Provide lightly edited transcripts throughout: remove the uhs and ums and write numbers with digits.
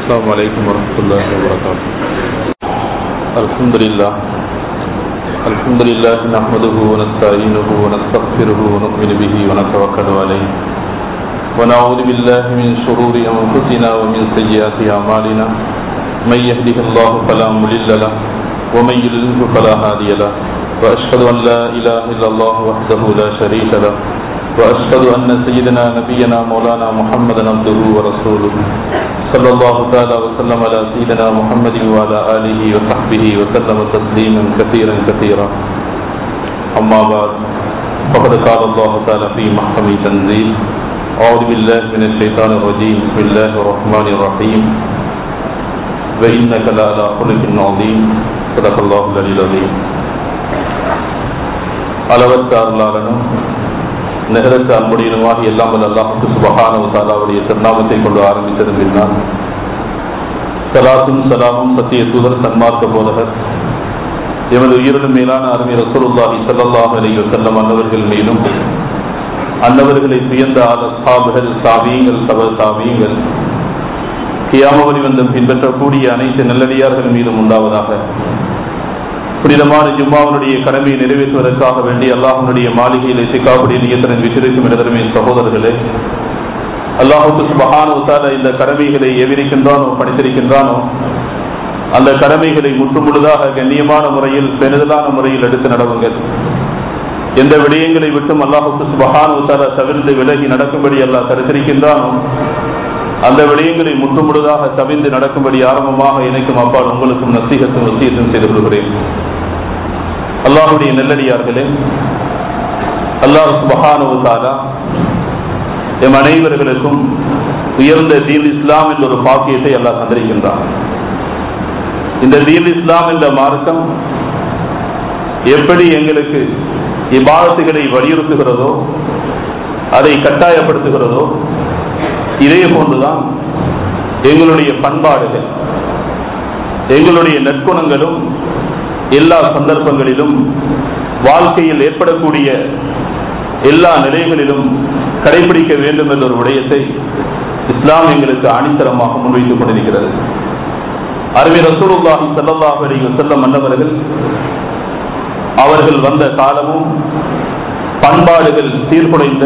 السلام عليكم ورحمة الله وبركاته. الحمد لله نحمده ونستعينه ونستغفره ونؤمن به ونتوكل عليه ونعوذ بالله من شرور أنفسنا ومن سيئات أعمالنا من يهده الله فلا مضل له ومن يضلل فلا هادي له وأشهد أن لا إله إلا الله وحده لا شريك له وأشهد أن سيدنا نبينا مولانا محمدا عبده ورسوله صلى الله تعالى وسلم على سيدنا محمد وعلى آله وصحبه وسلم تسليما كثيرا كثيرا. أما بعد فقد قال الله تعالى في محكم تنزيل: أعوذ بالله من الشيطان الرجيم. بسم الله الرحمن الرحيم. وإنك لعلى خلق عظيم. صدق الله العلي العظيم. அளவற்ற அருளாளனும் நிகரற்ற அன்புடையனுமாகி எல்லாம் வல்ல அல்லாஹ் சுப்ஹானஹு வ தஆலாவுடைய திருநாமத்தை கொண்டு ஆரம்பித்திருந்தார். ஸலாத்தும் ஸலாமும் சத்திய தூதர் சன்மார்க்க போதகர் எமது உயிரினும் மேலான அருமை ரசூலுல்லாஹி ஸல்லல்லாஹு அலைஹி வஸல்லம் அன்னவர்கள் மீதும் அன்னவர்களை சுயந்த அஸ்ஹாபுகள் தாபீங்கள் தப தாபீங்கள் கியாமத் வந்து பின்பற்றக்கூடிய அனைத்து நல்லடியார்கள் மீதும் உண்டாவதாக. புனிதமான ஜும்மாவுடைய கடமையை நிறைவேற்றுவதற்காக வேண்டி அல்லாஹ்வுடைய மாளிகையில் இத்திகாவுடைய நியத்துடன் விசிரிக்கும் இடமே சகோதரர்களே, அல்லாஹ் சுப்ஹானஹு வ தஆலா இந்த கடமைகளை எவிரிக்கின்றானோ படித்திருக்கின்றானோ அந்த கடமைகளை முற்றுமுழுதாக கண்ணியமான முறையில் பெரிதலான முறையில் எடுத்து நடவுங்கள். எந்த விடயங்களை விட்டும் அல்லாஹ் சுப்ஹானஹு வ தஆலா தவிர்த்து விலகி நடக்கும்படி அல்லாஹ் தடுத்திருக்கின்றானோ அந்த விடயங்களை முற்றுமுழுதாக தவிர்த்து நடக்கும்படி ஆரம்பமாக இணைக்கும் அப்பால் உங்களுக்கும் நசீகத்தும் வசியத்தும் செய்து கொள்கிறேன். அல்லாஹ்வுடைய நல்லடியார்களே, அல்லாஹ் சுப்ஹானஹு வ தஆலா எம் அனைவர்களுக்கும் உயர்ந்த தீன் இஸ்லாம் என்ற ஒரு பாக்கியத்தை அல்லாஹ் தந்திருக்கின்றார். இந்த தீன் இஸ்லாம் என்ற மார்க்கம் எப்படி எங்களுக்கு இபாதத்துகளை வலியுறுத்துகிறதோ அதை கட்டாயப்படுத்துகிறதோ இதே போன்றுதான் எங்களுடைய பண்பாடுகள் எங்களுடைய நற்குணங்களும் எல்லா சந்தர்ப்பங்களிலும் வாழ்க்கையில் ஏற்படக்கூடிய எல்லா நிலைகளிலும் கடைபிடிக்க வேண்டும் என்ற ஒரு விடயத்தை இஸ்லாம் எங்களுக்கு ஆணித்தரமாக முன்வைத்துக் கொண்டிருக்கிறது. அருமை ரசூலுல்லாஹி ஸல்லல்லாஹு அலைஹி வஸல்லம் அன்னவர்கள் அவர்கள் வந்த காலமும் பண்பாடுகள் சீர்குலைந்த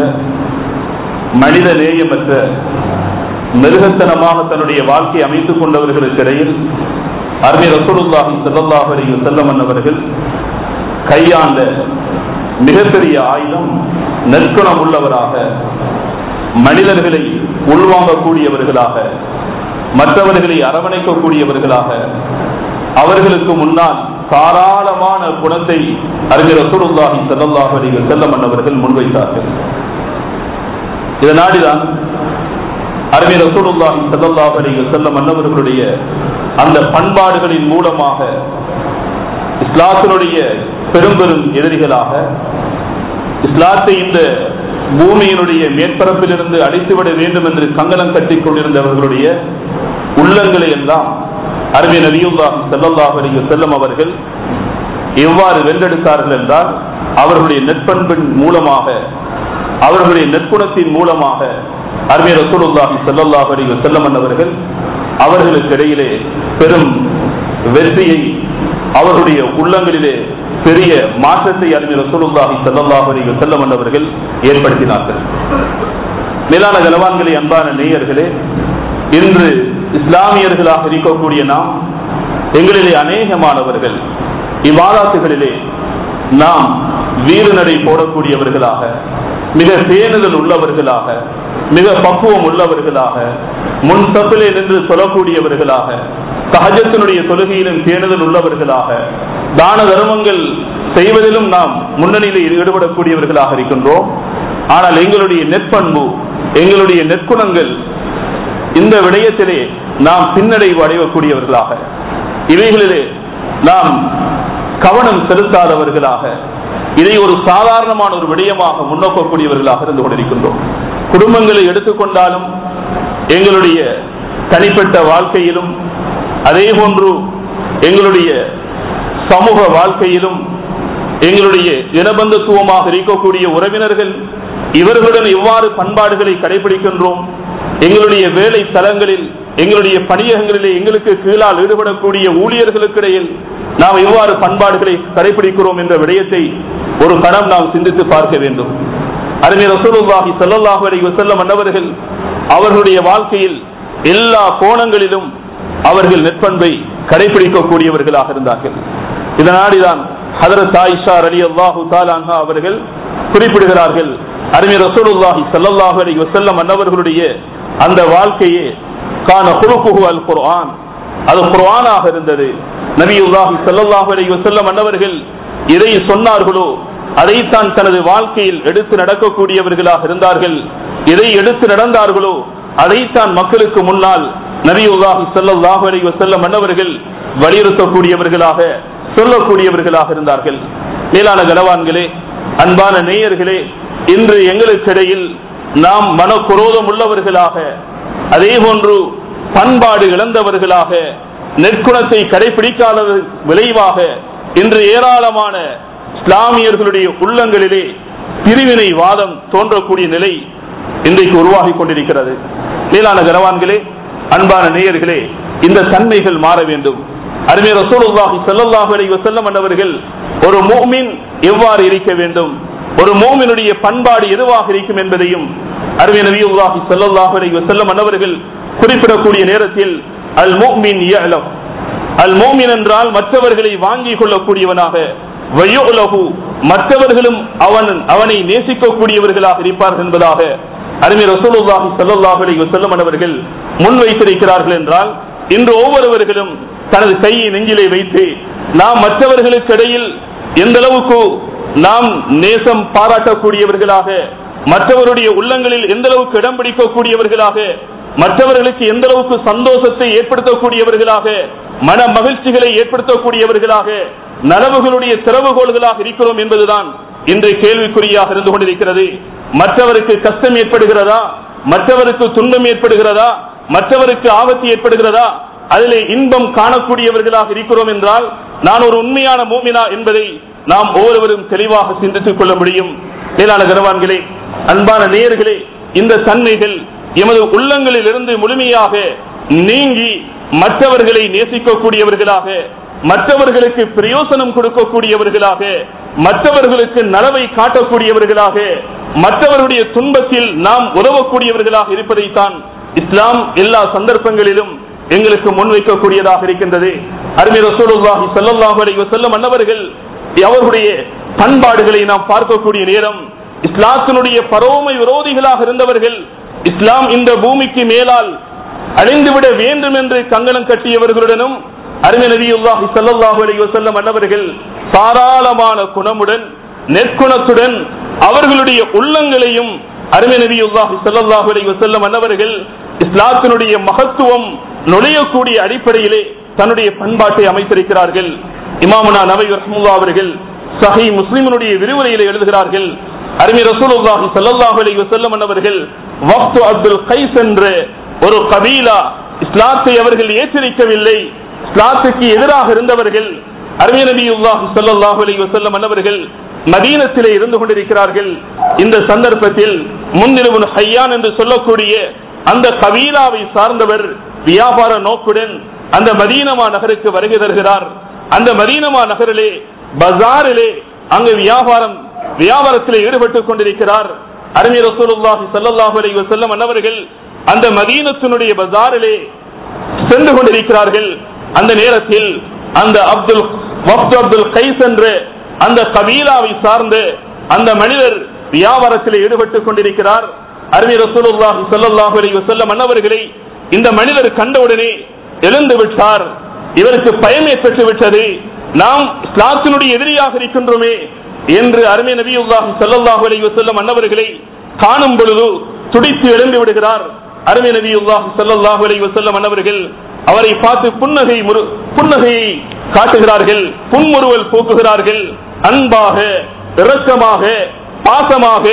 மனித நேயமற்ற மிருகத்தனமாக தன்னுடைய வாழ்க்கையை அமைத்துக் கொண்டவர்களுக்கு இடையில் அருமை ரசூலுல்லாஹி ஸல்லல்லாஹு அலைஹி வஸல்லம் அன்னவர்கள் கையாண்ட மிகப்பெரிய ஆயுதம் நற்குணம் உள்ளவராக, மனிதர்களை உள்வாங்கக்கூடியவர்களாக, மற்றவர்களை அரவணைக்கக்கூடியவர்களாக, அவர்களுக்கு முன்னால் தாராளமான குணத்தை அருமை ரசூலுல்லாஹி ஸல்லல்லாஹு அலைஹி வஸல்லம் அன்னவர்கள் முன்வைத்தார்கள். இதனால்தான் அருமை ரசூலுல்லாஹி ஸல்லல்லாஹு அலைஹி வஸல்லம் அன்னவர்களுடைய அந்த பண்பாடுகளின் மூலமாக இஸ்லாத்தினுடைய பெரும் பெரும் எதிரிகளாக, இஸ்லாத்தை இந்த பூமியினுடைய மேற்பரப்பிலிருந்து அழித்துவிட வேண்டும் என்று கங்கணம் கட்டிக் கொண்டிருந்தவர்களுடைய உள்ளங்களை எல்லாம் அருமை நபியுல்லாஹி ஸல்லல்லாஹு அலைஹி வஸல்லம் அவர்கள் எவ்வாறு வென்றெடுத்தார்கள் என்றால், அவர்களுடைய நற்பண்பின் மூலமாக, அவர்களுடைய நற்குணத்தின் மூலமாக அருமை ரசூலுல்லாஹி ஸல்லல்லாஹு அலைஹி வஸல்லம் அவர்கள் அவர்களுக்கு இடையிலே பெரும் வெற்றியை, அவர்களுடைய உள்ளங்களிலே பெரிய மாற்றத்தை அருமை ரசூலுல்லாஹி ஸல்லல்லாஹு அலைஹி வஸல்லம் அவர்கள் ஏற்படுத்தினார்கள். மேலான கனவான்களே, அன்பான நேயர்களே, இன்று இஸ்லாமியர்களாக இருக்கக்கூடிய நாம் எங்களிலே அநேகமானவர்கள் இபாதத்துகளிலே நாம் வீறுநடை போடக்கூடியவர்களாக, மிக பேணுதல் உள்ளவர்களாக, மிக பக்குவம் உள்ளவர்களாக, முன் தப்பிலே நின்று சொல்லக்கூடியவர்களாக, தஹஜ்ஜுடைய தொழுகையிலும் பேணுதல் உள்ளவர்களாக, தான தர்மங்கள் செய்வதிலும் நாம் முன்னணியில் ஈடுபடக்கூடியவர்களாக இருக்கின்றோம். ஆனால் எங்களுடைய நெற்பண்பு, எங்களுடைய நெற்குணங்கள், இந்த விடயத்திலே நாம் பின்னடைவு அடையக்கூடியவர்களாக, இவைகளிலே நாம் கவனம் செலுத்தாதவர்களாக, இதை ஒரு சாதாரணமான ஒரு விடயமாக முன்னோக்கக்கூடியவர்களாக இருந்து கொண்டிருக்கின்றோம். குடும்பங்களை எடுத்துக்கொண்டாலும், எங்களுடைய தனிப்பட்ட வாழ்க்கையிலும், அதே போன்று எங்களுடைய சமூக வாழ்க்கையிலும், எங்களுடைய இனபந்துத்துவமாக இருக்கக்கூடிய உறவினர்கள், இவர்களுடன் எவ்வாறு பண்பாடுகளை கடைபிடிக்கின்றோம், எங்களுடைய வேலை தலங்களில் எங்களுடைய பணியகங்களிலே எங்களுக்கு கீழால் ஈடுபடக்கூடிய ஊழியர்களுக்கு இடையில் நாம் எவ்வாறு பண்பாடுகளை கடைபிடிக்கிறோம் என்ற விடயத்தை ஒரு கணம் நாம் சிந்தித்து பார்க்க வேண்டும். அருமை ரசூலுல்லாஹி ஸல்லல்லாஹு அலைஹி வஸல்லம் அன்னவர்கள் அவர்களுடைய வாழ்க்கையில் எல்லா கோணங்களிலும் அவர்கள் நெற்பண்பை கடைபிடிக்கக்கூடியவர்களாக இருந்தார்கள். இதனால்தான் ஹதரத் ஆயிஷா ரலியல்லாஹு தஆலா அன்ஹா அவர்கள் குறிப்பிடுகிறார்கள், அருமை ரசூலுல்லாஹி ஸல்லல்லாஹு அலைஹி வஸல்லம் அன்னவர்களுடைய அந்த வாழ்க்கையே கான குலுகுஹு அல் குர்ஆன், அது குர்ஆனாக இருந்தது. நபியுல்லாஹி ஸல்லல்லாஹு அலைஹி வஸல்லம் அன்னவர்கள் எதை சொன்னார்களோ அதைத்தான் தனது வாழ்க்கையில் எடுத்து நடக்கக்கூடியவர்களாக இருந்தார்கள். எதை எடுத்து நடந்தார்களோ அதைத்தான் மக்களுக்கு முன்னால் நபியுல்லாஹி ஸல்லல்லாஹு அலைஹி வஸல்லம் அன்னவர்கள் வலியுறுத்தக்கூடியவர்களாக சொல்லக்கூடியவர்களாக இருந்தார்கள். மேலான கனவான்களே, அன்பான நேயர்களே, இன்று எங்களுக்கிடையில் நாம் மனக்குரோதம் உள்ளவர்களாக, அதே போன்று பண்பாடு இழந்தவர்களாக, நெற்குணத்தை கடைபிடிக்காத விளைவாக இன்று ஏராளமான இஸ்லாமியர்களுடைய உள்ளங்களிலே பிரிவினை வாதம் தோன்றக்கூடிய நிலை இன்றைக்கு உருவாகி கொண்டிருக்கிறது. மேலான கனவான்களே, அன்பான நேயர்களே, இந்த தன்மைகள் மாற வேண்டும். அருமை ரசூலுல்லாஹி ஸல்லல்லாஹு அலைஹி வஸல்லம் அவர்கள் ஒரு முஃமின் எவ்வாறு இருக்க வேண்டும், ஒரு முஃமினுடைய பண்பாடு எதுவாக இருக்கும் என்பதையும் அருமை நபியுல்லாஹி ஸல்லல்லாஹு அலைஹி வஸல்லம் அவர்கள் குறிப்பிடக்கூடிய நேரத்தில் அல் முஃமின் யஅலம், அல் முஃமின் என்றால் மற்றவர்களை வாங்கிக் கொள்ளக்கூடியவனாக, வயுலஹு மற்றவர்களும் அவனை நேசிக்கக்கூடியவர்களாக இருப்பார்கள் என்பதாக அருமை ரசூலுல்லாஹி ஸல்லல்லாஹு அலைஹி வஸல்லம் அவர்கள் முன்வைத்திருக்கிறார்கள். என்றால் இன்று ஒவ்வொருவர்களும் தனது கையை நெஞ்சிலே வைத்து நாம் மற்றவர்களுக்கு இடையில் எந்த அளவுக்கு நாம் நேசம் பாராட்டக்கூடியவர்களாக, மற்றவருடைய உள்ளங்களில் எந்த அளவுக்கு இடம் பிடிக்கக்கூடியவர்களாக, மற்றவர்களுக்கு எந்த அளவுக்கு சந்தோஷத்தை ஏற்படுத்தக்கூடியவர்களாக, மன மகிழ்ச்சிகளை ஏற்படுத்தக்கூடியவர்களாக, நனவுகளுடைய திறவுகோள்களாக இருக்கிறோம் என்பதுதான் இன்றைய கேள்விக்குறியாக இருந்து கொண்டிருக்கிறது. மற்றவருக்கு கஷ்டம் ஏற்படுகிறதா, மற்றவருக்கு துன்பம் ஏற்படுகிறதா, மற்றவருக்கு ஆபத்து ஏற்படுகிறதா, அதிலே இன்பம் காணக்கூடியவர்களாக இருக்கிறோம் என்றால் நான் ஒரு உண்மையான மூமினா என்பதை நாம் ஒவ்வொருவரும் தெளிவாக சிந்தித்துக் கொள்ள முடியும். மேலான கனவான்களே, அன்பான நேயர்களே, இந்த தன்மைகள் எமது உள்ளங்களில் இருந்து முழுமையாக நீங்கி மற்றவர்களை நேசிக்கக்கூடியவர்களாக, மற்றவர்களுக்கு பிரயோசனம் கொடுக்கக்கூடியவர்களாக, மற்றவர்களுக்கு நலவை காட்டக்கூடியவர்களாக, மற்றவருடைய துன்பத்தில் நாம் உதவக்கூடியவர்களாக இருப்பதைத்தான் இஸ்லாம் எல்லா சந்தர்ப்பங்களிலும் எங்களுக்கு முன்வைக்கக்கூடியதாக இருக்கின்றது. அருமை ரசூலுல்லாஹி ஸல்லல்லாஹு அலைஹி வஸல்லம் அன்னவர்கள் அவர்களுடைய பண்பாடுகளை நாம் பார்க்கக்கூடிய நேரம், இஸ்லாத்தினுடைய பரோமை விரோதிகளாக இருந்தவர்கள், இஸ்லாம் இந்த பூமிக்கு மேலால் அழிந்துவிட வேண்டும் என்று கங்கணம் கட்டியவர்களுடனும் அருமை நபியுல்லாஹி ஸல்லல்லாஹு அலைஹி வஸல்லம் அன்னவர்கள் தாராளமான குணமுடன் நெற்குணத்துடன் அவர்களுடைய உள்ளங்களையும் அருமை நபியுல்லாஹி ஸல்லல்லாஹு அலைஹி வஸல்லம் அன்னவர்கள் இஸ்லாத்தினுடைய மகத்துவம் நுழையக்கூடிய அடிப்படையிலே தன்னுடைய பண்பாட்டை அமைத்திருக்கிறார்கள். இமாமுனா நபவி ரஹ்மத்துல்லாஹி அவர்கள் சஹீஹ் முஸ்லிமுடைய விரிவுரையிலே எழுதுகிறார்கள், அருமை ரசூலுல்லாஹி ஸல்லல்லாஹு அலைஹி வஸல்லம் அன்னவர்கள் வக்து அப்துல் கைஸ் என்ற ஒரு கபீலா இஸ்லாத்தை அவர்கள் ஏற்றிருக்கவில்லை, இஸ்லாத்துக்கு எதிராக இருந்தவர்கள். அருமை நபியுல்லாஹி ஸல்லல்லாஹு அலைஹி வஸல்லம் அன்னவர்கள் மதீனத்திலே இருந்து கொண்டிருக்கிறார்கள். இந்த சந்தர்ப்பத்தில் முன்னிருபுன் ஹையான் என்று சொல்லக்கூடிய அந்த கபீலாவை சார்ந்தவர் வியாபார நோக்குடன் அந்த மதீனமா நகருக்கு வருகை தருகிறார். அந்த மதீனமா நகரிலே பஜாரிலே அங்கு வியாபாரத்திலே ஈடுபட்டுக் கொண்டிருக்கிறார். அருமை ரசூலுல்லாஹி ஸல்லல்லாஹு அலைஹி வஸல்லம் அன்னவர்கள் அந்த மதீனத்தினுடைய பஜாரிலே சென்று கொண்டிருக்கிறார்கள். அந்த நேரத்தில் அந்த அப்துல் கைஸ் என்ற அந்த கபீலாவை சார்ந்த அந்த மனிதர் வியாபாரத்தில் ஈடுபட்டுக் கொண்டிருக்கிறார். அருமை ரசூலுல்லாஹி ஸல்லல்லாஹு அலைஹி வஸல்லம் அன்னவர்களை இந்த மனிதர் கண்டவுடனே எழுந்து விட்டார். இவருக்கு பயம் ஏற்பட்டு விட்டது, நாம் இஸ்லாத்தினுடைய எதிரியாக இருக்கின்றோமே என்று அருமை நபியுல்லாஹி ஸல்லல்லாஹு அலைஹி வஸல்லம் அன்னவர்களை காணும் பொழுது துடித்து எழுந்து விடுகிறார். அருமை நபியுல்லாஹி ஸல்லல்லாஹு அலைஹி வஸல்லம் அன்னவர்கள் அவரை பார்த்து புன்னகையை காட்டுகிறார்கள், புன்முறுவல் போக்குகிறார்கள். அன்பாக, இரக்கமாக, பாசமாக,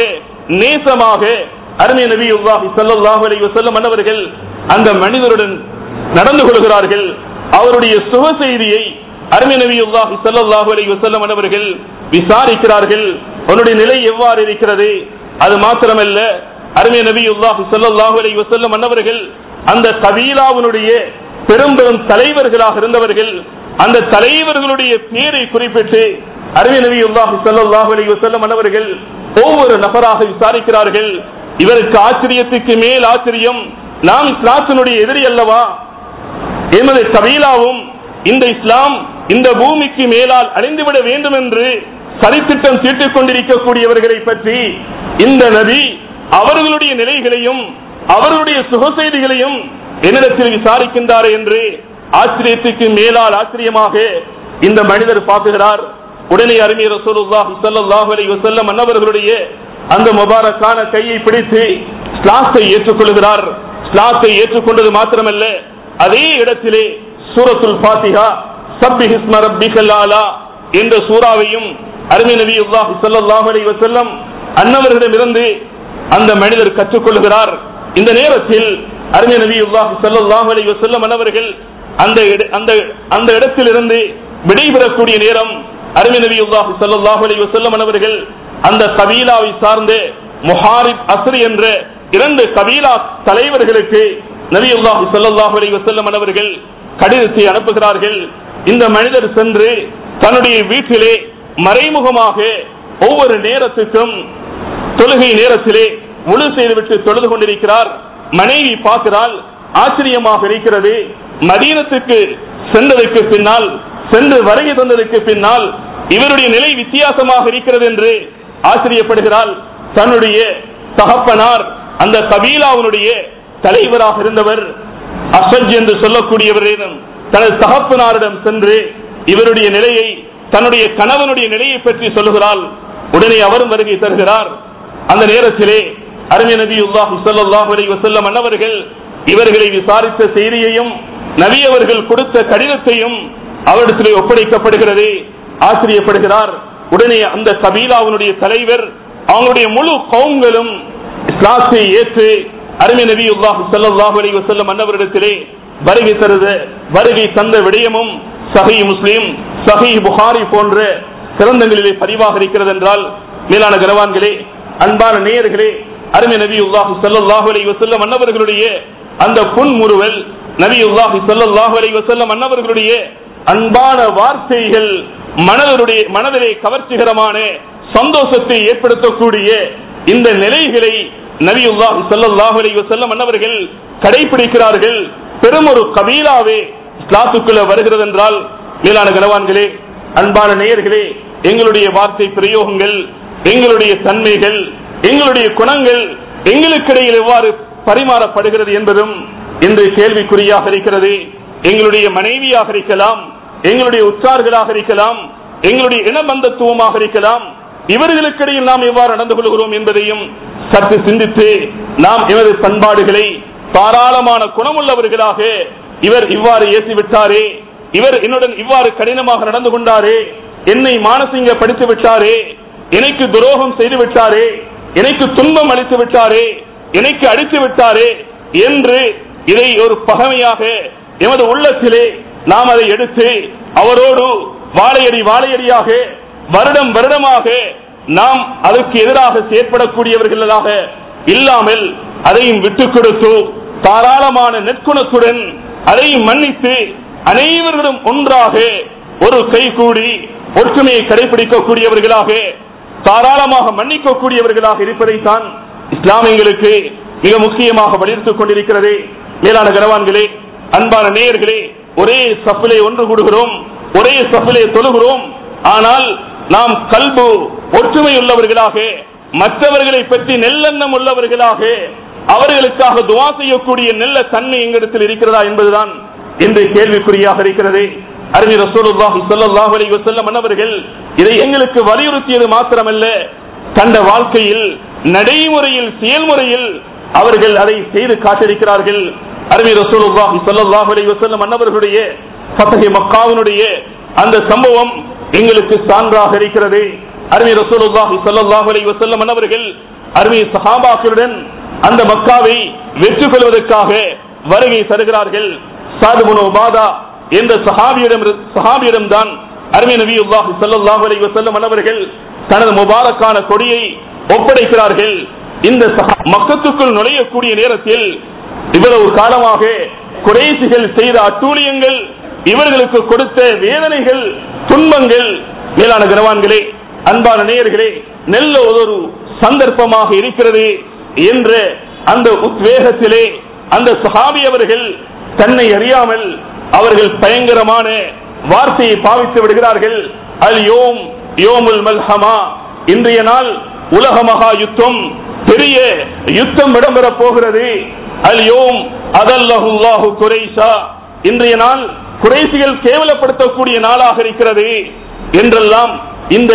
நேசமாக அருமை நபியுல்லாஹி ஸல்லல்லாஹு அலைஹி வஸல்லம் அன்னவர்கள் அந்த மனிதருடன் நடந்து கொள்கிறார்கள். அவருடைய சுக செய்தியை அருமை நபியுல்லாஹி ஸல்லல்லாஹு அலைஹி வஸல்லம் அன்னவர்கள் விசாரிக்கிறார்கள். அவருடைய நிலை எவ்வாறு இருக்கிறது? அது மாத்திரமல்ல, அருமை நபியுல்லாஹி ஸல்லல்லாஹு அலைஹி வஸல்லம் அன்னவர்கள் அந்த கபீலாவினுடைய பெரும் பெரும் தலைவர்களாக இருந்தவர்கள், அந்த தலைவர்களுடைய பேரை குறிப்பிட்டு அருமை நபியுல்லாஹி ஸல்லல்லாஹு அலைஹி வஸல்லம் அவர்கள் ஒவ்வொரு நபராக விசாரிக்கிறார்கள். இவருக்கு ஆச்சரியத்துக்கு மேல் ஆச்சரியம், நாம் இஸ்லாத்தினுடைய எதிரி அல்லவா, எமது கபீலாவும் இந்த இஸ்லாம் இந்த பூமிக்கு மேலால் அழிந்துவிட வேண்டும் என்று சரித்திட்டம் தீட்டிக் கொண்டிருக்கக்கூடியவர்களை பற்றி இந்த நபி அவர்களுடைய நிலைகளையும் அவர்களுடைய சுக செய்திகளையும் என்னிடத்தில் விசாரிக்கின்றார் என்று ஆச்சரியத்துக்கு மேலால் ஆச்சரியமாக இந்த மனிதர் பார்க்கிறார். உடனே அருமை ரசூலுல்லாஹி ஸல்லல்லாஹு அலைஹி வஸல்லம் அன்னவர்களுடைய அந்த முபாரக்கான கையை பிடித்து இஸ்லாத்தை ஏற்றுக்கொள்கிறார். இஸ்லாத்தை ஏற்றுக்கொண்டது மாத்திரமல்ல, அதே இடத்திலே சூரத்துல் ஃபாத்திஹா சப்பிஹ் இஸ்ம ரப்பிக்கல் ஆலா என்ற சூராவையும் அருமை நபியுல்லாஹி ஸல்லல்லாஹு அலைஹி வஸல்லம் அன்னவர்களிடமிருந்து அந்த மனிதர் கற்றுக்கொள்கிறார். இந்த நேரத்தில் அருமை நபியுல்லாஹி ஸல்லல்லாஹு அலைஹி வஸல்லம் அன்னவர்கள் அந்த இடத்திலிருந்து விடைபெறக்கூடிய நேரம் அருமை நபியுல்லாஹி ஸல்லல்லாஹு அலைஹி வஸல்லம் அன்னவர்கள் அந்த கபீலாவை சார்ந்த முஹாரிப் அஸ்ரி என்ற 2 கபீலா தலைவர்களுக்கு நபியுல்லாஹி ஸல்லல்லாஹு அலைஹி வஸல்லம் அன்னவர்கள் கடிதத்தை அனுப்புகிறார்கள். இந்த மனிதர் சென்று தன்னுடைய வீட்டிலே மறைமுகமாக ஒவ்வொரு நேரத்துக்கும் தொழுகை நேரத்திலே முழு செய்துவிட்டு தொழுது கொண்டிருக்கிறார். மனைவி பார்க்கிறாள், ஆச்சரியமாக இருக்கிறது. மதீனத்துக்கு சென்றதற்கு பின்னால், சென்று வருகை தந்ததற்கு பின்னால் இவருடைய நிலை வித்தியாசமாக இருக்கிறது என்று ஆச்சரியப்படுகிறாள். தன்னுடைய தகப்பனார் அந்த கபீலாவுடைய தலைவராக இருந்தவர் அஸ்வஜ் என்று சொல்லக்கூடியவரிடம் தனது தகப்பனாரிடம் சென்று இவருடைய நிலையை, தன்னுடைய கணவனுடைய நிலையை பற்றி சொல்லுகிறாள். உடனே அவரும் வருகை தருகிறார். அந்த நேரத்திலே அருமை நபியுல்லாஹி ஸல்லல்லாஹு அலைஹி வஸல்லம் அன்னவர்கள் இவர்களை விசாரித்த செய்தியையும் நபி அவர்கள் கொடுத்த கடிதத்தையும் அவரிடத்திலே ஒப்படைக்கப்படுகிறது. ஆச்சரியப்படுகிறார். உடனே அந்த கபீலாவுடைய தலைவர் அவங்களுடைய முழு கவுங்களும் இஸ்லாத்தை ஏற்று அருமை நபியுல்லாஹி ஸல்லல்லாஹு அலைஹி வஸல்லம் அன்னவரிடத்திலே வருகை தந்த விடயமும் சஹீஹ் முஸ்லிம், சஹீஹ் புகாரி போன்ற கிரந்தங்களிலே பதிவாக இருக்கிறது என்றால், மேலான கனவான்களே, அன்பான நேயர்களே, அருமை நபியுல்லாஹி ஸல்லல்லாஹு அலைஹி வஸல்லம் அன்னவர்களுடைய அந்த புன்முறுவல், நபியுல்லாஹி ஸல்லல்லாஹு அலைஹி வஸல்லம் அன்னவர்களுடைய அன்பான வார்த்தைகள் மனதிலே கவர்ச்சிகரமான சந்தோஷத்தை ஏற்படுத்தக்கூடிய இந்த நிலைகளை நபியுல்லாஹி ஸல்லல்லாஹு அலைஹி வஸல்லம் அன்னவர்கள் கடைபிடிக்கிறார்கள். பெரும் ஒரு கபீலாவே இஸ்லாத்துக்குள்ள வருகிறது என்றால், மேலான கனவான்களே, அன்பான நேயர்களே, எங்களுடைய வார்த்தை பிரயோகங்கள், எங்களுடைய தன்மைகள், எங்களுடைய குணங்கள் எங்களுக்கிடையில் எவ்வாறு பரிமாறப்படுகிறது என்பதும் இன்று கேள்விக்குறியாக இருக்கிறது. எங்களுடைய மனைவியாக இருக்கலாம், எங்களுடைய உற்றார்களாக இருக்கலாம், எங்களுடைய இனபந்தத்துவமாக இருக்கலாம், இவர்களுக்கிடையில் நாம் எவ்வாறு நடந்து கொள்கிறோம் என்பதையும் சற்று சிந்தித்து நாம் எமது பண்பாடுகளை தாராளமான குணமுள்ளவர்களாக, இவர் இவ்வாறு ஏசிவிட்டாரே, இவர் என்னுடன் இவ்வாறு கடினமாக நடந்து கொண்டாரே, என்னை மானசீகப்படுத்தி விட்டாரே, எனக்கு துரோகம் செய்து விட்டாரே, எனக்கு துன்பம் அளித்து விட்டாரே, எனக்கு அடித்து விட்டாரே என்று இதை ஒரு பகைமையாக எமது உள்ளத்திலே நாம் அதை எடுத்து அவரோடு வாழையடியாக வருடம் வருடமாக நாம் அதற்கு எதிராக செயற்படக்கூடியவர்களாக இல்லாமல் அதையும் விட்டுக் கொடுத்து தாராளமான நெற்குணத்துடன் அதையும் மன்னித்து அனைவர்களும் ஒன்றாக ஒரு கை கூடி ஒற்றுமையை கடைபிடிக்கக்கூடியவர்களாக, தாராளமாக மன்னிக்கக்கூடியவர்களாக இருப்பதைத்தான் இஸ்லாமியங்களுக்கு மிக முக்கியமாக வலியுறுத்திக் கொண்டிருக்கிறது. மேலான கனவான்களே, அன்பான நேயர்களே, ஒரே சஃபிலே ஒன்று கூடுகிறோம், ஒரே சஃபிலே தொழுகிறோம். ஆனால் நாம் கல்பு ஒற்றுமை உள்ளவர்களாக, மற்றவர்களை பற்றி நெல்லெண்ணம் உள்ளவர்களாக, அவர்களுக்காக துஆ செய்யக்கூடிய நல்ல தன்மை எங்களிடத்தில் இருக்கிறதா என்பதுதான் இன்று கேள்விக்குறியாக இருக்கிறது. அருமை ரசூலுல்லாஹி ஸல்லல்லாஹு அலைஹி வஸல்லம் அன்னவர்கள் இதை எங்களுக்கு வலியுறுத்தியது மாத்திரமல்ல, தந்த வாழ்க்கையில், நடைமுறையில், செயல்முறையில் அவர்கள் அதை செய்து காட்டியிருக்கிறார்கள். அருமை ரசூலுல்லாஹி ஸல்லல்லாஹு அலைஹி வஸல்லம் அன்னவர்களுடைய ஃபத்ஹ் மக்காவினுடைய அந்த சம்பவம் எங்களுக்கு சான்றாக இருக்கிறது. அருமை ரசூலுல்லாஹி ஸல்லல்லாஹு அலைஹி வஸல்லம் அன்னவர்கள் அருமை சஹாபாக்களுடன் அந்த மக்காவை வெற்றி கொள்வதற்காக வருகை தருகிறார்கள். சாத் இப்னு உபாதா என்ற சஹாபியிடம் தான் அருமை நபியுல்லாஹி ஸல்லல்லாஹு அலைஹி வஸல்லம் அன்னவர்கள் தனது முபாரக்கான கொடியை ஒப்படைக்கிறார்கள். இந்த மக்கத்துக்குள் நுழையக்கூடிய நேரத்தில் இவ்வளவு காலமாக குறைஷிகள் செய்த அட்டூழியங்கள், இவர்களுக்கு கொடுத்த வேதனைகள், துன்பங்கள், மேலான கனவான்களே, அன்பான நேயர்களே, நல்ல ஒரு சந்தர்ப்பமாக இருக்கிறது என்ற அந்த உத்வேகத்திலே அந்த சஹாபி அவர்கள் தன்னை அறியாமல் அவர்கள் பயங்கரமான வார்த்தையை பாவித்து விடுகிறார்கள். அல் யோம் யோமுல் மல்ஹமா, இன்றைய நாள் உலக மகா யுத்தம், பெரிய யுத்தம் இடம்பெறப் போகிறது. அல் யோம் அதல்லஹுல்லாஹு குரைஷா, இன்றைய நாள் குறைஷிகள் கேவலப்படுத்தக்கூடிய நாளாக இருக்கிறது என்றெல்லாம் இந்த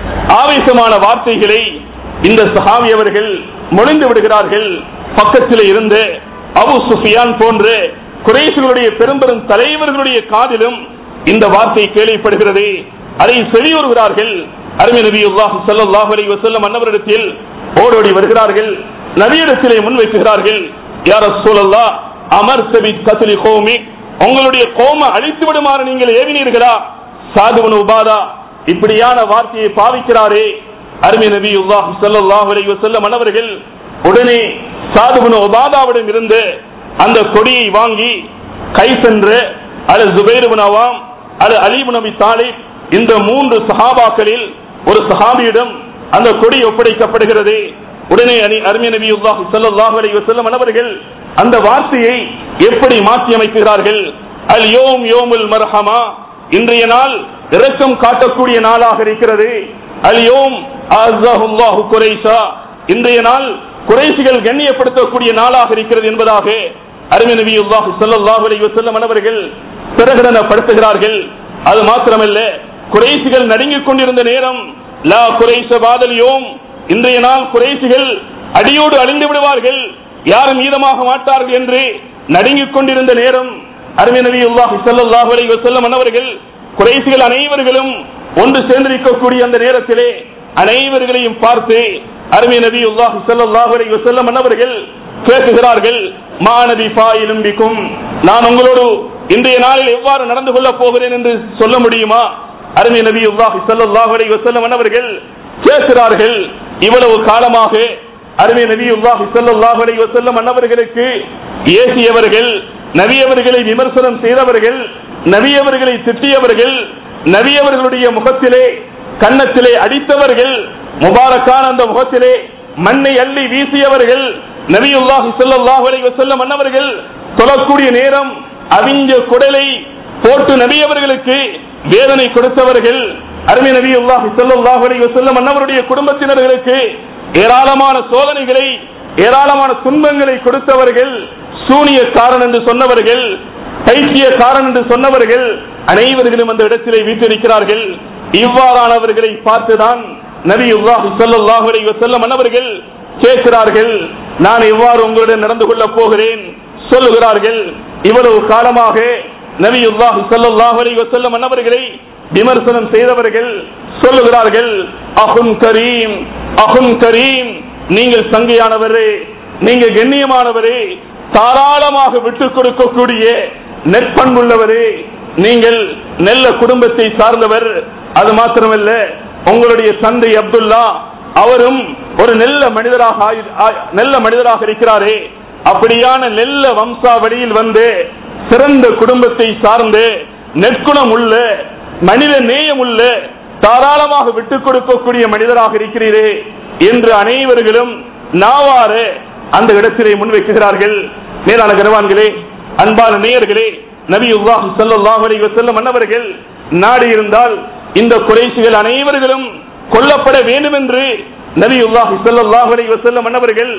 ஆவேசமான வார்த்தைகளை இந்த சஹாபி அவர்கள் மொழிந்து விடுகிறார்கள். பக்கத்தில் இருந்த அபு சுஃபியான் போன்ற குறைஷிகளுடைய பெரும்பெரும் தலைவர்களுடைய காதிலும் இந்த வார்த்தை கேள்விப்படுகிறது. அதை செவியுறுகிறார்கள். அருமை நபியுல்லாஹ் ஸல்லல்லாஹு அலைஹி வஸல்லம் அன்னவரிடத்தில் ஓடோடி வருகிறார்கள். நபியிடத்திலே முன்வைக்கிறார்கள், யா ரசூலல்லாஹ் அமர்த பி கத்லி கௌமி, உங்களுடைய கோம அழித்து விடுமாறு நீங்கள் ஏவினீர்களா? சாது இப்னு உபாதா இப்படியான வார்த்தையை பாவிக்கிறாரே. அருமை நபியுல்லாஹ் ஸல்லல்லாஹு அலைஹி வஸல்லம் அன்னவர்கள் உடனே சாது இப்னு உபாதாவிடம் இருந்து அந்த கொடியை வாங்கி கை சென்ற அல் ஜுபைர் இப்னு அவாம், அல் அலி இப்னு அபி தாலிப், இந்த 3 சஹாபாக்களில் ஒரு சஹாபியிடம் அந்த கொடி ஒப்படைக்கப்படுகிறது. உடனே அருமை நபியுல்லாஹ் ஸல்லல்லாஹு அலைஹி வஸல்லம் அவர்கள் அந்த வார்த்தையை எப்படி மாற்றி அமைக்கிறார்கள்? அல் யோம் யோமுல் மர்ஹமா, இன்றைய நாள் இரக்கம் காட்டக்கூடிய நாளாக இருக்கிறது. அல் யோம் அஸஹுல்லாஹு குரைஷா, இன்றைய நாள் குறைஷிகள் கண்ணியப்படுத்தக்கூடிய நாளாக இருக்கிறது என்பதாக அருமை நபியுல்லாஹ் ஸல்லல்லாஹு அலைஹி வஸல்லம் அவர்கள் பிரகடனப்படுத்துகிறார்கள். அது மாத்திரமல்ல, குறைஷிகள் நடுங்கிக் கொண்டிருந்த நேரம், லா குரைஷ பாதல் யோம், இன்றைய நாள் குறைஷிகள் அடியோடு அழிந்து விடுவார்கள், யாரும் மீதமாக மாட்டார்கள் என்று நடுங்கிக் கொண்டிருந்த நேரம், அருமை நபியுல்லாஹ் ஸல்லல்லாஹு அலைஹி வஸல்லம் அவர்கள் குறைஷிகள் அனைவர்களும் ஒன்று சேர்ந்திருக்கக்கூடிய அந்த நேரத்திலே அனைவர்களையும் பார்த்து அருமை நபியுல்லாஹ் ஸல்லல்லாஹு அலைஹி வஸல்லம் அவர்கள் கேட்கிறார்கள், மா நபி ஃபாயிலும் பிக்கும், நான் உங்களோடு இன்றைய நாளில் எவ்வாறு நடந்து கொள்ளப் போகிறேன் என்று சொல்ல முடியுமா? அருமை நபியுல்லாஹ் ஸல்லல்லாஹு அலைஹி வஸல்லம் அவர்கள் கேட்கிறார்கள். இவ்வளவு காலமாக அருமை நபியுல்லாஹ் ஸல்லல்லாஹு அலைஹி வஸல்லம் அவர்களுக்கு ஏசியவர்கள், நபியவர்களை விமர்சனம் செய்தவர்கள், நபியவர்களை திட்டியவர்கள், நபியவர்களுடைய முகத்திலே கன்னத்திலே அடித்தவர்கள், முபாரக்கான அந்த முகத்திலே மண்ணை அள்ளி வீசியவர்கள், நபியுல்லாஹி ஸல்லல்லாஹு அலைஹி வஸல்லம் அவர்கள் தொழக்கூடிய நேரம் அவிஞ்ச குடலை போட்டு நபியவர்களுக்கு வேதனை கொடுத்தவர்கள், அருமை நபியுல்லாஹி ஸல்லல்லாஹு அலைஹி வஸல்லம் அவருடைய குடும்பத்தினர்களுக்கு ஏராளமான சோதனைகளை, ஏராளமான துன்பங்களை கொடுத்தவர்கள், சூனியக்காரன் என்று சொன்னவர்கள், பைத்தியக்காரன் என்று சொன்னவர்கள் அனைவர்களும் அந்த இடத்திலே வீட்டிருக்கிறார்கள். இவ்வாறானவர்களை பார்த்துதான் நபியுல்லாஹி ஸல்லல்லாஹு அலைஹி வஸல்லம் அவர்கள் கேட்கிறார்கள், நான் எவ்வாறு உங்களுடன் நடந்து கொள்ளப் போகிறேன் சொல்லுகிறார்கள். இவ்வளவு காலமாக நபியுல்லாஹி ஸல்லல்லாஹு அலைஹி வஸல்லம் அவர்களை விமர்சனம் செய்தவர்கள் சொல்லுகிறார்கள், அஹுன் கரீம், அஹுன் கரீம், நீங்கள் சங்கையானவரே, நீங்கள் கண்ணியமானவரே, தாராளமாக விட்டுக் கொடுக்கக்கூடிய நெற்பண்புள்ளவரே, நீங்கள் நல்ல குடும்பத்தை சார்ந்தவர், அது மாத்திரமல்ல உங்களுடைய தந்தை அப்துல்லா அவரும் ஒரு நல்ல மனிதராக இருக்கிறாரே, அப்படியான நல்ல வம்சாவளியில் வந்து சிறந்த குடும்பத்தை சார்ந்து நெற்குணம் உள்ள மனித நேயம் உள்ள தாராளமாக விட்டுக் கொடுக்கக்கூடிய மனிதராக இருக்கிறீரே என்று அனைவர்களும் நாவார அந்த இடத்திலே முன்வைக்கிறார்கள். மேலான கனவான்களே, அன்பான நேயர்களே, நபியுல்லாஹி ஸல்லல்லாஹு அலைஹி வஸல்லம் அவர்கள் நாடி இருந்தால் இந்த குறைஷிகள் அனைவர்களும் கொல்லப்பட வேண்டும் என்று நபியுல்லாஹி ஸல்லல்லாஹு அலைஹி வஸல்லம் அவர்கள்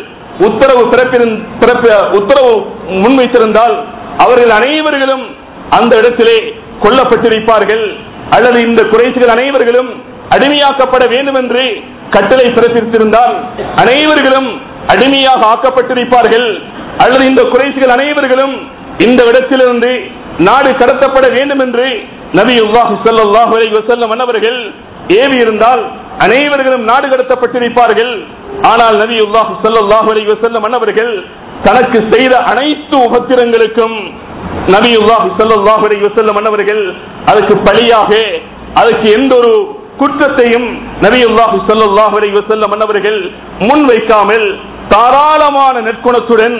உத்தரவு முன்வைத்திருந்தால் அவர்கள் அனைவர்களும் அந்த இடத்திலே கொல்லப்பட்டிருப்பார்கள். அல்லது இந்த குறைஷிகள் அனைவர்களும் அடிமையாக்கப்பட வேண்டும் என்று கட்டளை பிறப்பித்திருந்தால் அனைவர்களும் அடிமையாக ஆக்கப்பட்டிருப்பார்கள். அல்லது இந்த குறைஷிகள் அனைவர்களும் இந்த இடத்திலிருந்து நாடு கடத்தப்பட வேண்டும் என்று நபியுல்லாஹி ஸல்லல்லாஹு அலைஹி வஸல்லம் அவர்கள் ஏவி இருந்தால் அனைவர்களும் நாடு கடத்தப்பட்டிருப்பார்கள். ஆனால் நபியுல்லாஹி ஸல்லல்லாஹு அலைஹி வஸல்லம் அவர்கள் தனக்கு செய்த அனைத்து உபத்திரங்களுக்கும் நபியுல்லாஹி ஸல்லல்லாஹு அலைஹி வஸல்லம் அவர்கள் அதுக்கு பழியாக, அதுக்கு எந்த ஒரு குற்றத்தையும் நபியுல்லாஹி ஸல்லல்லாஹு அலைஹி வஸல்லம் அவர்கள் முன்வைக்காமல் தாராளமான நற்குணத்துடன்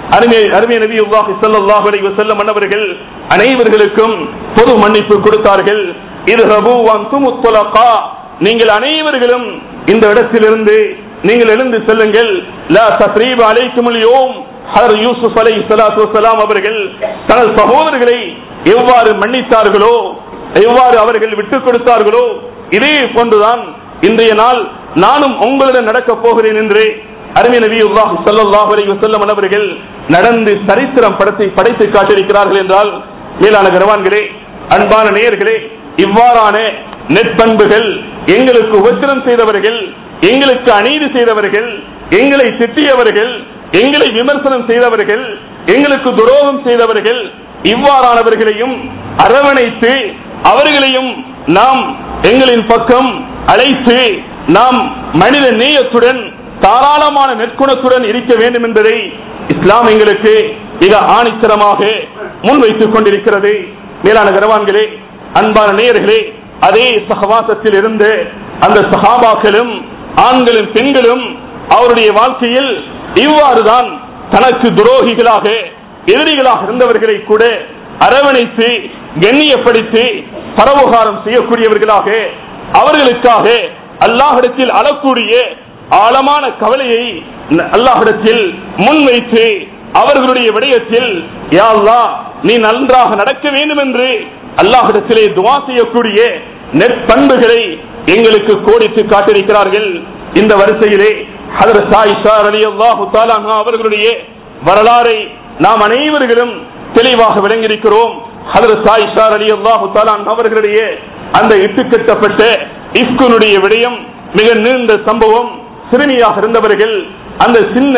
அருமை நபியுல்லாஹி ஸல்லல்லாஹு அலைஹி வஸல்லம் அவர்கள் அனைவர்களுக்கும் பொது மன்னிப்பு கொடுத்தார்கள். இர்ஹபு வன்தும் துலகா, நீங்கள் அனைவர்களும் இந்த இடத்திலிருந்து நீங்கள் எழுந்து செல்லுங்கள். லா தஸ்ரீப அலைக்குமுல் யௌம். ஹஜ்ரத் யூசுப் அலைஹிஸ்ஸலாத்து வஸ்ஸலாம் அவர்கள் தனது சகோதரர்களை எவ்வாறு மன்னித்தார்களோ, எவ்வாறு அவர்கள் விட்டுக் கொடுத்தார்களோ, இதே போன்றுதான் இன்றைய நாள் நானும் உங்களுடன் நடக்கப் போகிறேன் என்று அருமை நபியுல்லாஹி ஸல்லல்லாஹு அலைஹி வஸல்லம் அவர்கள் நடந்து சரித்திரம் படைத்து காட்டியிருக்கிறார்கள் என்றால், மேலான கனவான்களே, அன்பான நேயர்களே, இவ்வாறான நெற்பண்புகள் எங்களுக்கு உபத்திரம் செய்தவர்கள், எங்களுக்கு அநீதி செய்தவர்கள், எங்களை திட்டியவர்கள், எங்களை விமர்சனம் செய்தவர்கள், எங்களுக்கு துரோகம் செய்தவர்கள், இவ்வாறானவர்களையும் அரவணைத்து அவர்களையும் நாம் எங்களின் பக்கம் அழைத்து நாம் மனித நேயத்துடன் தாராளமான நெற்குணத்துடன் இருக்க வேண்டும் என்பதை இஸ்லாம் எங்களுக்கு மிக ஆணித்தரமாக முன்வைத்துக் கொண்டிருக்கிறது. மேலான கனவான்களே, அன்பான நேயர்களே, அதே சஹவாசத்தில் இருந்து அந்த சஹாபாக்களும் ஆண்களும் பெண்களும் அவருடைய வாழ்க்கையில் இவ்வாறுதான் தனக்கு துரோகிகளாக எதிரிகளாக இருந்தவர்களை கூட அரவணைத்து கண்ணியப்படுத்தி பரோபகாரம் செய்யக்கூடியவர்களாக அவர்களுக்காக அல்லாஹ்விடத்தில் அழக்கூடிய ஆழமான கவலையை அல்லாஹ்விடத்தில் முன்வைத்து அவர்களுடைய விடயத்தில் யா அல்லாஹ் நீ நன்றாக நடக்க வேண்டும் என்று அல்லாஹ்விடத்திலே துஆ செய்யக்கூடிய நெற்பண்புகளை எங்களுக்கு கோடித்து காட்டியிருக்கிறார்கள். இந்த வரிசையிலே ஹஜ்ரத் ஆயிஷா ரலியல்லாஹு தஆலா அன்ஹா அவர்களுடைய வரலாறை நாம் அனைவர்களும் தெளிவாக விளங்கியிருக்கிறோம். ஹஜ்ரத் ஆயிஷா ரலியல்லாஹு தஆலா அன்ஹா அவர்களுடைய அந்த இட்டுக்கட்டப்பட்ட இஃப்குனுடைய விடயம் மிக நீண்ட சம்பவம். சிறுமியாக இருந்தவர்கள், அந்த சின்ன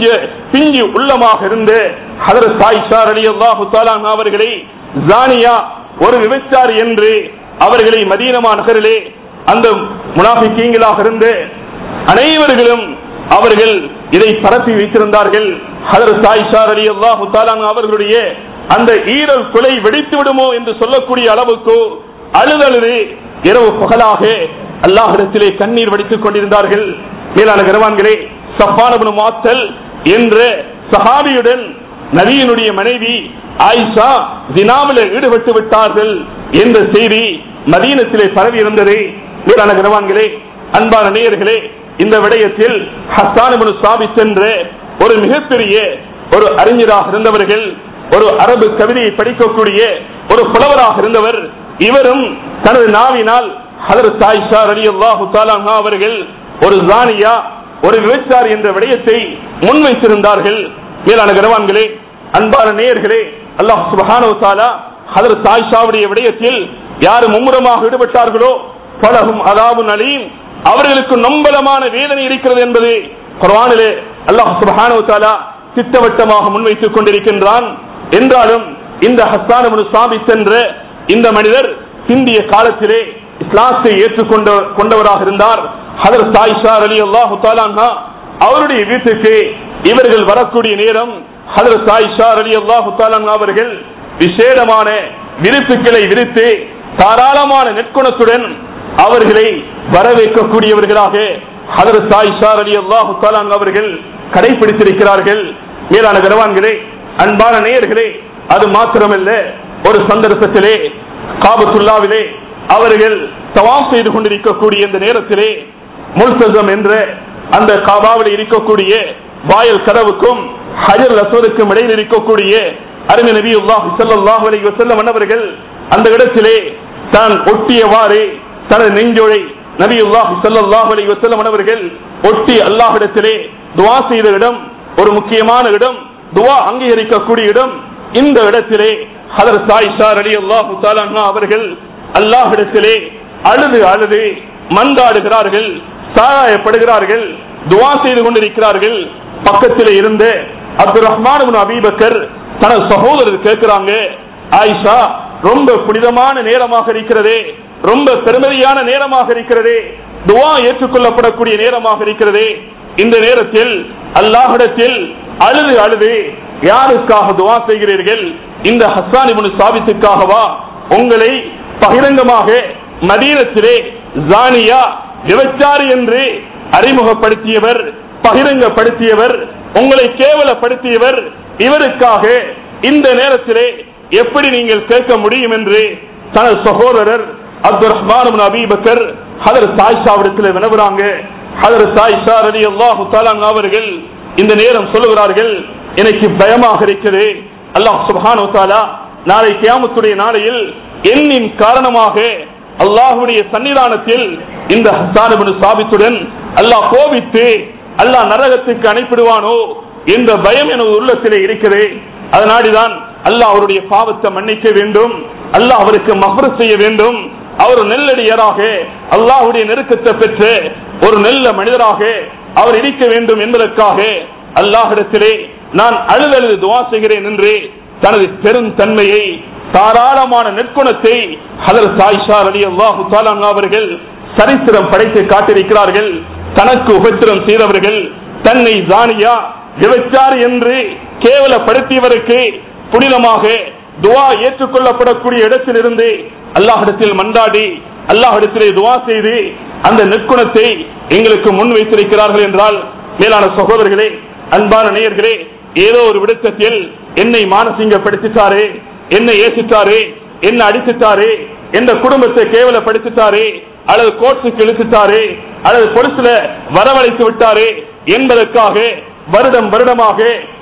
பிஞ்சு உள்ளமாக இருந்து ஹஜ்ரத் ஆயிஷா ரலியல்லாஹு தஆலா அன்ஹா அவர்களை ஜானியா, ஒரு விபச்சாரி என்று அவர்களை மதீனா நகரிலே அந்த முனாஃபிகீன்களாக இருந்து அனைவர்களும் அவர்கள் இதை பரப்பி வைத்திருந்தார்கள். ஹஜ்ரத் ஆயிஷா ரலியல்லாஹு தஆலா அன்ஹா அவர்களுடைய அந்த ஈரல் கொலை வெடித்து விடுமோ என்று சொல்லக்கூடிய அளவுக்கு அழுதழுது இரவு பகலாக அல்லாஹ்விடத்திலே கண்ணீர் வடித்துக் கொண்டிருந்தார்கள். மேலான கனவான்களே, ஸஃபான் இப்னு முஅத்தல் என்ற சஹாபியுடன் நபியினுடைய மனைவி ஆயிஷா ஜினாவில் ஈடுபட்டு விட்டார்கள் என்ற செய்தி மதீனத்திலே பரவி இருந்தது. மேலான கனவான்களே, அன்பான நேயர்களே, இந்த விடயத்தில் ஹஸ்ஸான் இப்னு சாபித் என்ற ஒரு மிகப்பெரிய ஒரு அறிஞராக இருந்தவர்கள், ஒரு அரபு கவிதையை படிக்கக்கூடிய ஒரு புலவராக இருந்தவர். இவரும் தனது நாவினால் ஹஜ்ரத் ஆயிஷா ரலியல்லாஹு தஆலா அன்ஹா அவர்கள் ஒரு ஜானியா, ஒரு விபச்சாரி என்ற விடயத்தை முன்வைத்திருந்தார்கள். மேலான கனவான்களே, அன்பான நேயர்களே, அல்லாஹ் சுப்ஹானஹு வ தஆலா ஹஜ்ரத் ஆயிஷாவுடைய விடயத்தில் யார் மும்முரமாக ஈடுபட்டார்களோ பலஹும் அதாபுன் அலீம், அவர்களுக்கு நம்பலமான வேதனை இருக்கிறது என்பது குர்ஆனிலே அல்லாஹ் சுப்ஹானஹு வ தஆலா திட்டவட்டமாக முன்வைத்துக் கொண்டிருக்கின்றான். என்றாலும் இந்த ஹஸ்ஸான் இப்னு சாபித் என்ற இந்த மனிதர் பிந்திய காலத்திலே இஸ்லாத்தை ஏற்றுக்கொண்டவராக இருந்தார். ஹஜ்ரத் ஆயிஷா ரலியல்லாஹு தஆலா அன்ஹா அவருடைய வீட்டுக்கு இவர்கள் வரக்கூடிய நேரம் ஹஜ்ரத் ஆயிஷா ரலியல்லாஹு தஆலா அன்ஹா அவர்கள் விசேடமான விருப்புகளை விரித்து தாராளமான நெற்குணத்துடன் அவர்களை வரவேற்கக்கூடியவர்களாக ஹஜ்ரத் ஆயிஷா ரலியல்லாஹு தஆலா அன்ஹா அவர்கள் கடைபிடித்திருக்கிறார்கள். மேலான கனவான்களே, அன்பான நேயர்களே, அது மாத்திரமல்ல, ஒரு சந்தர்ப்பத்திலே காபத்துல்லாவிலே அவர்கள் தவாப் செய்து கொண்டிருக்கக்கூடிய இந்த நேரத்திலே முல்தஸம் என்ற அந்த காபாவில் இருக்கக்கூடிய வாயில் கதவுக்கும் ஹஜர் அஸ்வதுக்கும் இடையில் இருக்கக்கூடிய அருமை நபியுல்லாஹி ஸல்லல்லாஹு அலைஹி வஸல்லம் அவர்கள் அந்த இடத்திலே தான் ஒட்டியவாறு தனது நெஞ்சோலை நபியுல்லாஹி ஸல்லல்லாஹு அலைஹி வஸல்லம் அவர்கள் ஒட்டி அல்லாஹ்விடத்திலே துஆ செய்த இடம், ஒரு முக்கியமான இடம், துஆ அங்கீகரிக்கக்கூடிய இடம். இந்த இடத்திலே ஹஜ்ரத் ஆயிஷா ரலியல்லாஹு தஆலா அன்ஹா அவர்கள் அல்லாஹ்விடத்திலே அழுது அழுது மன்றாடுகிறார்கள், சாயப்படுகிறார்கள், துஆ செய்து கொண்டிருக்கிறார்கள். பக்கத்திலே இருந்த Abdul Rahman Ibn Abi Bakr தனது சகோதரர் கேட்கிறாங்க, ஆயிஷா ரொம்ப புனிதமான நேரமாக இருக்கிறதே, ரொம்ப பெருமதியான நேரமாக இருக்கிறதே, துஆ ஏற்றுக்கொள்ளப்படக்கூடிய நேரமாக இருக்கிறதே, இந்த நேரத்தில் அல்லாஹ்விடத்தில் அழுது அழுது யாருக்காக துஆ செய்கிறீர்கள்? இந்த ஹஸ்ஸான் இப்னு சாபித்துக்காகவா? உங்களை பகிரங்கமாக மதீனத்திலே ஜானியா, விபச்சாரி என்று அறிமுகப்படுத்தியவர், பகிரங்கப்படுத்தியவர், உங்களை கேவலப்படுத்தியவர் இவருக்காக இந்த நேரத்திலே எப்படி நீங்கள் கேட்க முடியும் என்று தனது சகோதரர் Abdul Rahman Ibn Abi Bakr ஹஜ்ரத் ஆயிஷாவிடத்தில் வினவுறாங்க. ஹஜ்ரத் ஆயிஷா ரலியல்லாஹு தஆலா அவர்கள் இந்த நேரம் சொல்லுகிறார்கள், எனக்கு பயமாக இருக்கிறது. அல்லாஹ் சுப்ஹானஹு வ தஆலா நாளை கியாமத்துடைய நாளையில் என்னின் காரணமாக அல்லாஹ்வுடைய சன்னிதானத்தில் இந்த ஹஸ்ஸான் இப்னு சாபித்துடன் அல்லாஹ் கோபித்து அல்லாஹ் நரகத்துக்கு அனுப்பிடுவானோ என்ற பயம் எனது உள்ளத்திலே இருக்கிறது. அதனால்தான் அல்லாஹ் அவருடைய பாவத்தை மன்னிக்க வேண்டும், அல்லாஹ் அவருக்கு மஃபிரத் செய்ய வேண்டும், அவர் நெல்லடியராக அல்லாஹ்வுடைய நெருக்கத்தை பெற்று ஒரு நல்ல மனிதராக அவர் இருக்க வேண்டும் என்பதற்காக அல்லாஹ்விடத்திலே நான் அழுதழுது துஆ செய்கிறேன் என்று தனது பெருந்தன்மையை தாராளமான நற்குணத்தை ஹஜ்ரத் ஆயிஷா ரலியல்லாஹு தஆலா அவர்கள் சரித்திரம் படைத்து காட்டியிருக்கிறார்கள். தனக்கு உபத்திரம் செய்தவர்கள், தன்னை ஜானியா விபச்சாரி என்று கேவலப்படுத்தியவருக்கு புனிதமாக துஆ ஏற்றுக்கொள்ளப்படக்கூடிய இடத்திலிருந்து அல்லாஹ்விடத்தில் மன்றாடி அல்லாஹ்விடத்திலே துஆ செய்து அந்த நற்குணத்தை எங்களுக்கு முன் வைத்திருக்கிறார்கள் என்றால், மேலான சகோதரர்களே, அன்பான நேயர்களே, ஏதோ ஒரு விடத்தில் என்னை மானசீகப்படுத்திட்டாரே, என்னை ஏசிட்டாரே, என்னை அடித்துட்டாரே, எந்த குடும்பத்தை கேவலப்படுத்திட்டாரே, அல்லது கோர்ட்டுக்கு இழுத்துட்டாரே, அல்லது பொலிசுல வரவழைத்து விட்டாரே என்பதற்காக வருடம் வருடமாக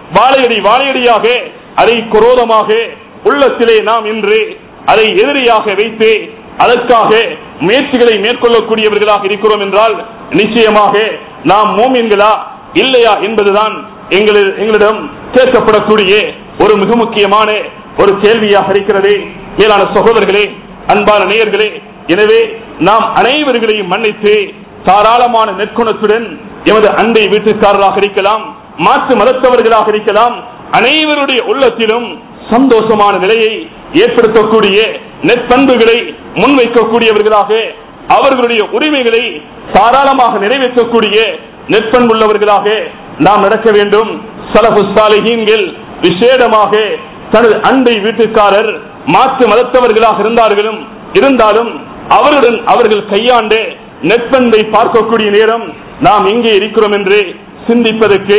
வாழையடியாக அதை குரோதமாக உள்ளத்திலே நாம் இன்று அதை எதிரியாக வைத்து அதற்காக முயற்சிகளை மேற்கொள்ளக்கூடியவர்களாக இருக்கிறோம் என்றால் நிச்சயமாக நாம் மோமின்களா இல்லையா என்பதுதான் எங்களிடம் கேட்கப்படக்கூடிய ஒரு மிக முக்கியமான ஒரு கேள்வியாக இருக்கிறது. மேலான சகோதரர்களே, அன்பான நேயர்களே, எனவே நாம் அனைவர்களையும் மன்னித்து தாராளமான நற்குணத்துடன் எமது அண்டை வீட்டுக்காரராக இருக்கலாம், மாற்று மதத்தவர்களாக இருக்கலாம், அனைவருடைய உள்ளத்திலும் சந்தோஷமான நிலையை ஏற்படுத்தக்கூடிய நெற்பண்புகளை முன்வைக்கக்கூடியவர்களாக அவர்களுடைய உரிமைகளை தாராளமாக நிறைவேற்றக்கூடிய நெற்பண்புள்ளவர்களாக நாம் நடக்க வேண்டும். ஸலஃபு ஸாலிஹீன்கள் விசேடமாக தனது அண்டை வீட்டுக்காரர் மாற்று மதத்தவர்களாக இருந்தாலும் அவருடன் அவர்கள் கையாண்டு நெற்பண்பை பார்க்கக்கூடிய நேரம் நாம் எங்கே இருக்கிறோம் என்று சிந்திப்பதற்கு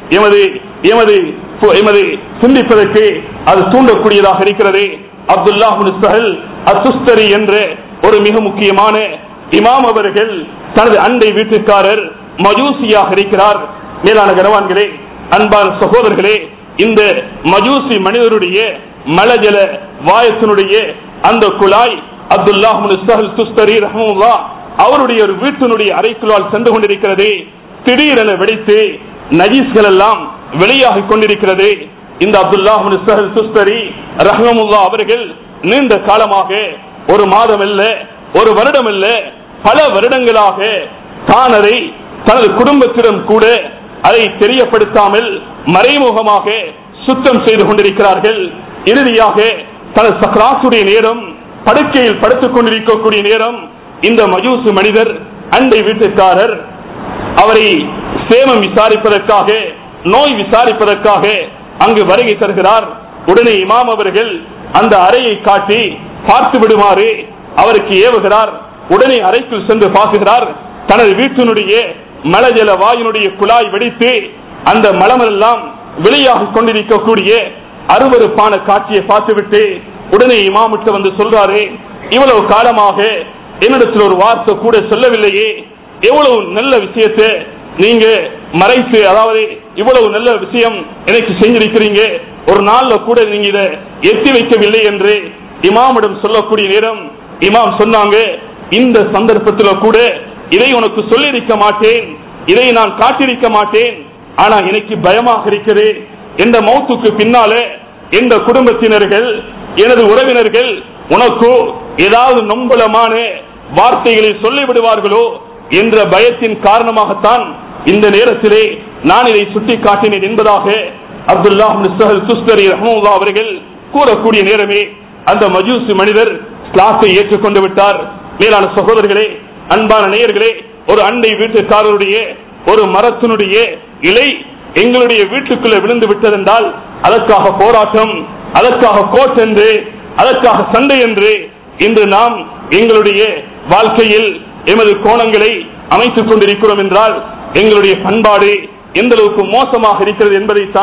சிந்திப்பதற்கு அது தூண்டக்கூடியதாக இருக்கிறது. அப்துல்லாஹ் இப்னு ஸஹல் அத்-துஸ்தரி என்ற ஒரு மிக முக்கியமான இமாம் அவர்கள் தனது அண்டை வீட்டுக்காரர் மஜூசியாக இருக்கிறார். மேலான கனவான்களே, அன்பான சகோதரர்களே, இந்த மஜூசி மனிதருடைய மலஜல வாயத்தினுடைய அந்த குழாய் அப்துல்லாஹ் இப்னு ஸஹல் துஸ்தரி ரஹ்மத்துல்லாஹ் அவருடைய ஒரு வீட்டினுடைய அறைக்குள்ளால் சென்று கொண்டிருக்கிறது. திடீரென வெடித்து நஜீஸ்கள் எல்லாம் வெளியாகிக் கொண்டிருக்கிறது. இந்த அப்துல்லாஹ் இப்னு ஸஹல் துஸ்தரி ரஹ்மத்துல்லாஹ் அவர்கள் நீண்ட காலமாக ஒரு மாதம் அல்ல, ஒரு வருடம் அல்ல, பல வருடங்களாக தான் அதை தனது குடும்பத்திடம் கூட அதை தெரியப்படுத்தாமல் மறைமுகமாக சுத்தம் செய்து கொண்டிருக்கிறார்கள். இறுதியாக தனது சக்ராத்துடைய நேரம், படுக்கையில் படுத்துக் கொண்டிருக்கக்கூடிய நேரம், இந்த மஜூசு மனிதர் அண்டை வீட்டுக்காரர் அவரை சேமம் விசாரிப்பதற்காக, நோய் விசாரிப்பதற்காக அங்கு வருகை தருகிறார். உடனே இமாம் அவர்கள் அந்த அறையை காட்டி பார்த்து விடுமாறு அவருக்கு ஏவுகிறார். உடனே அறைக்குள் சென்று பார்க்கிறார். தனது வீட்டினுடைய மலஜல வாயினுடைய குழாய் வெடித்து அந்த மலமெல்லாம் வெளியாகிக் கொண்டிருக்கக்கூடிய அருவருப்பான காட்சியை பார்த்துவிட்டு உடனே இமாமிட்ட வந்து சொல்றாரு, இவ்வளவு காலமாக என்னிடத்தில் ஒரு வார்த்தை கூட சொல்லவில்லையே, எவ்வளவு நல்ல விஷயத்தை நீங்க மறைத்து, அதாவது இவ்வளவு நல்ல விஷயம் எனக்கு செஞ்சிருக்கிறீங்க, ஒரு நாள்ல கூட நீங்க இதை எத்தி வைக்கவில்லை என்று இமாமிடம் சொல்லக்கூடிய நேரம் இமாம் சொன்னாங்க, இந்த சந்தர்ப்பத்தில் கூட இதை உனக்கு சொல்லியிருக்க மாட்டேன், இதை நான் காட்டியிருக்க மாட்டேன், ஆனா எனக்கு பயமாக இருக்கிறது. எந்த மௌத்துக்கு பின்னாலே எந்த குடும்பத்தினர்கள், எனது உறவினர்கள் உனக்கு ஏதாவது நொம்பலமான வார்த்தைகளை சொல்லிவிடுவார்களோ என்ற பயத்தின் காரணமாகத்தான் இந்த நேரத்திலே நான் இதை சுட்டி காட்டினேன் என்பதாக அப்துல்லாஹ் இப்னு ஸஹல் துஸ்தரி ரஹ்மத்துல்லாஹ் அவர்கள் கூறக்கூடிய நேரமே அந்த மஜூசி மனிதர் இஸ்லாத்தை ஏற்றுக்கொண்டு விட்டார். மேலான சகோதரர்களே, அன்பான நேயர்களே, ஒரு அண்டை வீட்டுக்காரருடைய ஒரு மரத்தினுடைய இலை எங்களுடைய வீட்டுக்குள்ள விழுந்து விட்டதென்றால் அதற்காக போராட்டம், அதற்காக கோட் என்று, அதற்காக சண்டை என்று இன்று நாம் எங்களுடைய வாழ்க்கையில் எமது கோணங்களை அமைத்துக் கொண்டிருக்கிறோம் என்றால் எங்களுடைய பண்பாடு எந்த அளவுக்கு மோசமாக இருக்கிறது என்பதைத்தான்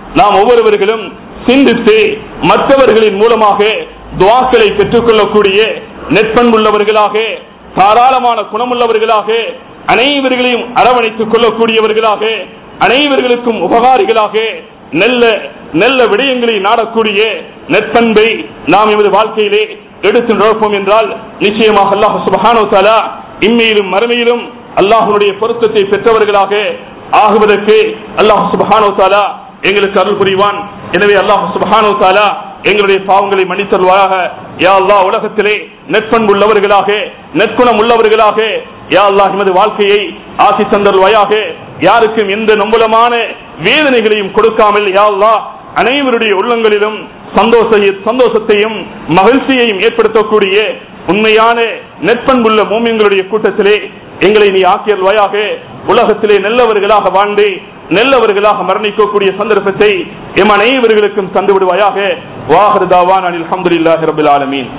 நாம் ஒவ்வொருவர்களும் சிந்தித்து மற்றவர்களின் மூலமாக துஆக்களை பெற்றுக் கொள்ளக்கூடிய நெற்பண்புள்ளவர்களாக, தாராளமான குணமுள்ளவர்களாக, அனைவர்களையும் அரவணைத்துக் கொள்ளக்கூடியவர்களாக, அனைவர்களுக்கும் உபகாரிகளாக, நல்ல நல்ல விடயங்களை நாடக்கூடிய நெற்பண்பை நாம் எமது வாழ்க்கையிலே எடுத்து நடப்போம் என்றால் நிச்சயமாக அல்லாஹ் சுப்ஹானஹு வ தஆலா இம்மையிலும் மறுமையிலும் அல்லாஹ்வுடைய பொருத்தத்தை பெற்றவர்களாக ஆகுவதற்கு அல்லாஹ் சுப்ஹானஹு வ தஆலா எங்களுக்கு அருள் புரிவான். எனவே அல்லாஹ் சுப்ஹானஹு வ தஆலா எங்களுடைய பாவங்களை மன்னித்தருள்வாயாக. யா அல்லாஹ், உலகத்திலே நெற்பண்புள்ளவர்களாக, நற்குணம் உள்ளவர்களாக யா அல்லாஹ் எமது வாழ்க்கையை ஆக்கி தந்தருள்வாயாக. யாருக்கும் எந்த நம்பலமான வேதனைகளையும் கொடுக்காமல் யா அல்லாஹ் அனைவருடைய உள்ளங்களிலும் சந்தோஷத்தையும் மகிழ்ச்சியையும் ஏற்படுத்தக்கூடிய உண்மையான நெற்பண்புள்ள மூமின்களுடைய கூட்டத்திலே எங்களை நீ ஆக்கியல்வாயாக. உலகத்திலே நல்லவர்களாக வாழ்ந்து நல்லவர்களாக மரணிக்கக்கூடிய சந்தர்ப்பத்தை எம் அனைவர்களுக்கும் தந்து விடுவாயாக. வாஹிர் தாவானா அல்ஹம்துலில்லாஹி ரப்பில் ஆலமீன்.